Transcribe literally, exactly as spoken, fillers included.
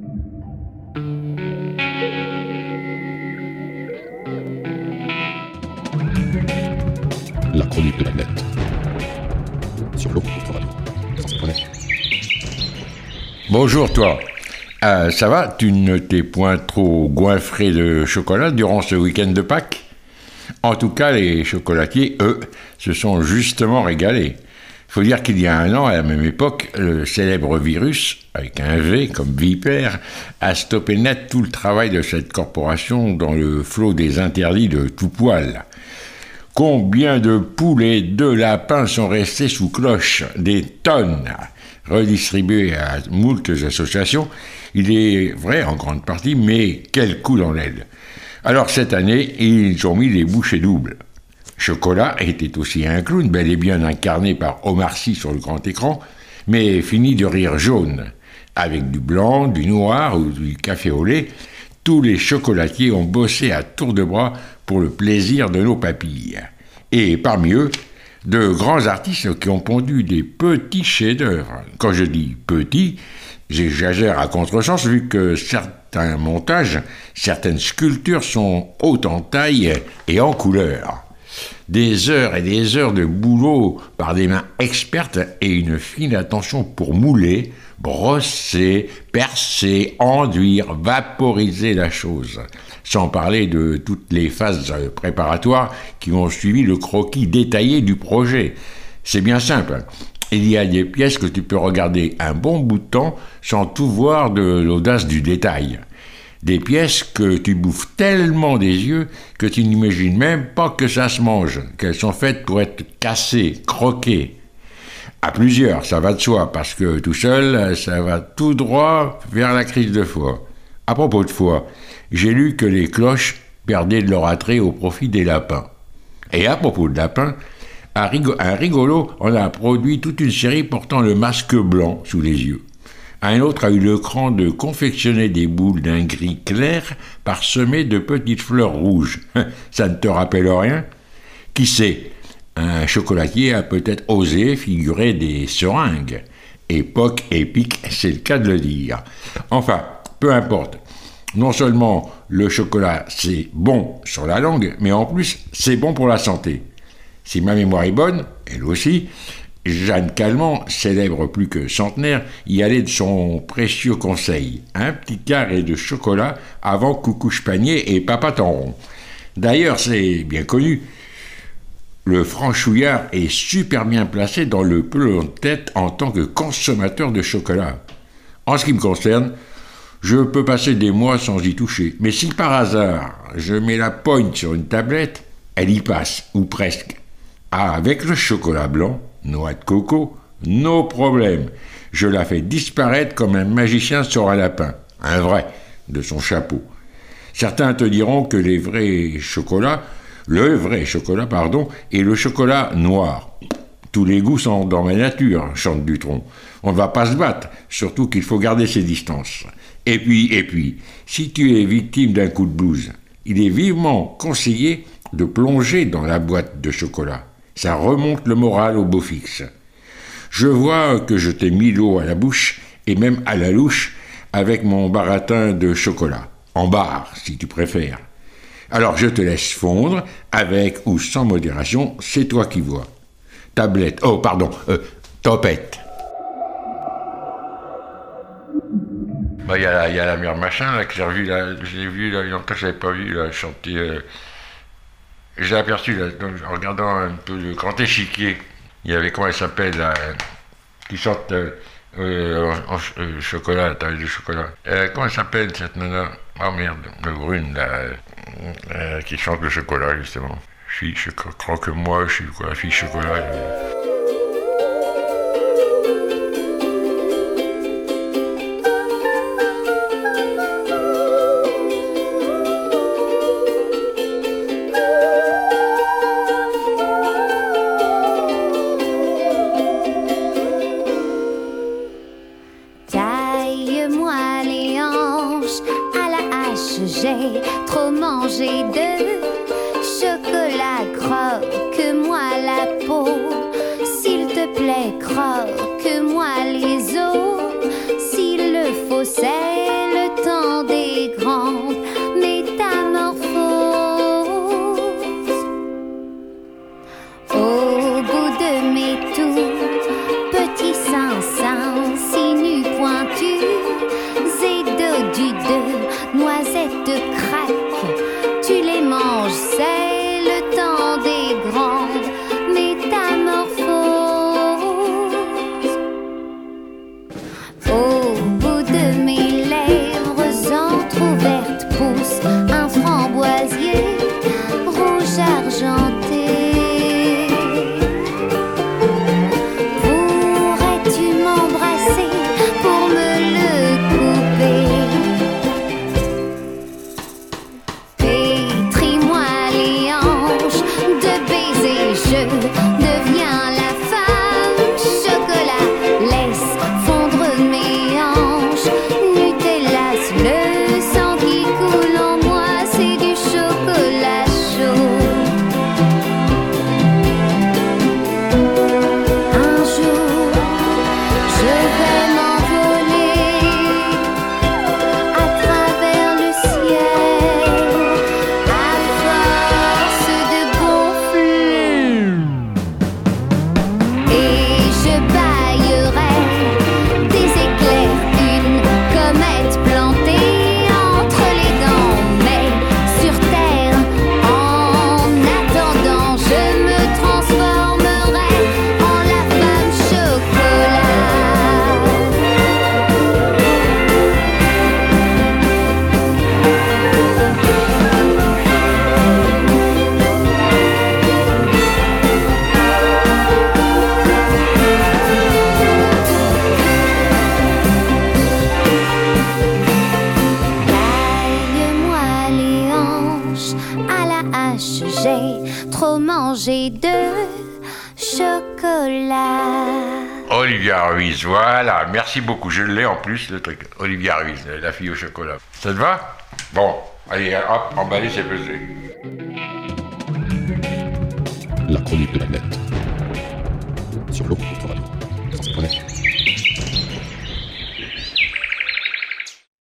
La chronique de la nette. Sur l'eau, radio. Bonjour toi. Euh, ça va? Tu ne t'es point trop goinfré de chocolat durant ce week-end de Pâques? En tout cas, les chocolatiers, eux, se sont justement régalés. Il faut dire qu'il y a un an, à la même époque, le célèbre virus, avec un V comme vipère, a stoppé net tout le travail de cette corporation dans le flot des interdits de tout poil. Combien de poules et de lapins sont restés sous cloche? Des tonnes redistribuées à moultes associations. Il est vrai en grande partie, mais quel coup dans l'aile. Alors cette année, ils ont mis les bouchées doubles. Chocolat était aussi un clown, bel et bien incarné par Omar Sy sur le grand écran, mais fini de rire jaune. Avec du blanc, du noir ou du café au lait, tous les chocolatiers ont bossé à tour de bras pour le plaisir de nos papilles. Et parmi eux, de grands artistes qui ont pondu des petits chefs-d'œuvre. Quand je dis petits, j'exagère à contresens vu que certains montages, certaines sculptures sont hautes en taille et en couleur. Des heures et des heures de boulot par des mains expertes et une fine attention pour mouler, brosser, percer, enduire, vaporiser la chose. Sans parler de toutes les phases préparatoires qui ont suivi le croquis détaillé du projet. C'est bien simple. Il y a des pièces que tu peux regarder un bon bout de temps sans tout voir de l'audace du détail. Des pièces que tu bouffes tellement des yeux que tu n'imagines même pas que ça se mange, qu'elles sont faites pour être cassées, croquées. À plusieurs, ça va de soi, parce que tout seul, ça va tout droit vers la crise de foie. À propos de foie, j'ai lu que les cloches perdaient de leur attrait au profit des lapins. Et à propos de lapins, un rigolo en a produit toute une série portant le masque blanc sous les yeux. Un autre a eu le cran de confectionner des boules d'un gris clair parsemées de petites fleurs rouges. Ça ne te rappelle rien? Qui sait? Un chocolatier a peut-être osé figurer des seringues. Époque épique, c'est le cas de le dire. Enfin, peu importe. Non seulement le chocolat, c'est bon sur la langue, mais en plus, c'est bon pour la santé. Si ma mémoire est bonne, elle aussi, Jeanne Calment, célèbre plus que centenaire, y allait de son précieux conseil. Un petit carré de chocolat avant Coucouche Panier et Papa Tanron. D'ailleurs, c'est bien connu, le franchouillard est super bien placé dans le peloton de tête en tant que consommateur de chocolat. En ce qui me concerne, je peux passer des mois sans y toucher. Mais si par hasard, je mets la poigne sur une tablette, elle y passe, ou presque. Ah, avec le chocolat blanc, noix de coco, no problème. Je la fais disparaître comme un magicien sort un lapin, un vrai, de son chapeau. Certains te diront que les vrais chocolats, le vrai chocolat, pardon, est le chocolat noir. Tous les goûts sont dans ma nature, chante Dutronc. On ne va pas se battre, surtout qu'il faut garder ses distances. Et puis, et puis, si tu es victime d'un coup de blues, il est vivement conseillé de plonger dans la boîte de chocolat. Ça remonte le moral au beau fixe. Je vois que je t'ai mis l'eau à la bouche, et même à la louche, avec mon baratin de chocolat. En barre, si tu préfères. Alors je te laisse fondre, avec ou sans modération, c'est toi qui vois. Tablette, oh pardon, euh, topette. Bah, il y, y a la mère machin, là, que j'ai revu, là, je l'ai vu, là, il y a longtemps que je l'avais pas vu, là, chanter... Euh... J'ai aperçu, là, donc, en regardant un peu le grand échiquier, il y avait, comment elle s'appelle, là, qui chante euh, euh, en, en euh, chocolat, la taille de chocolat. Euh, comment elle s'appelle, cette nana? Oh merde, le brune, là, euh, qui chante le chocolat, justement. Fille, je crois que moi, je suis quoi, fille chocolat. Euh... J'ai trop mangé de chocolat, croque-moi la peau. S'il te plaît, croque-moi les os. S'il le faut, c'est le à la hache, j'ai trop mangé de chocolat. Olivia Ruiz, voilà, merci beaucoup. Je l'ai en plus, le truc. Olivia Ruiz, la fille au chocolat. Ça te va? Bon, allez, hop, emballé, c'est pesé. La chronique de Planète.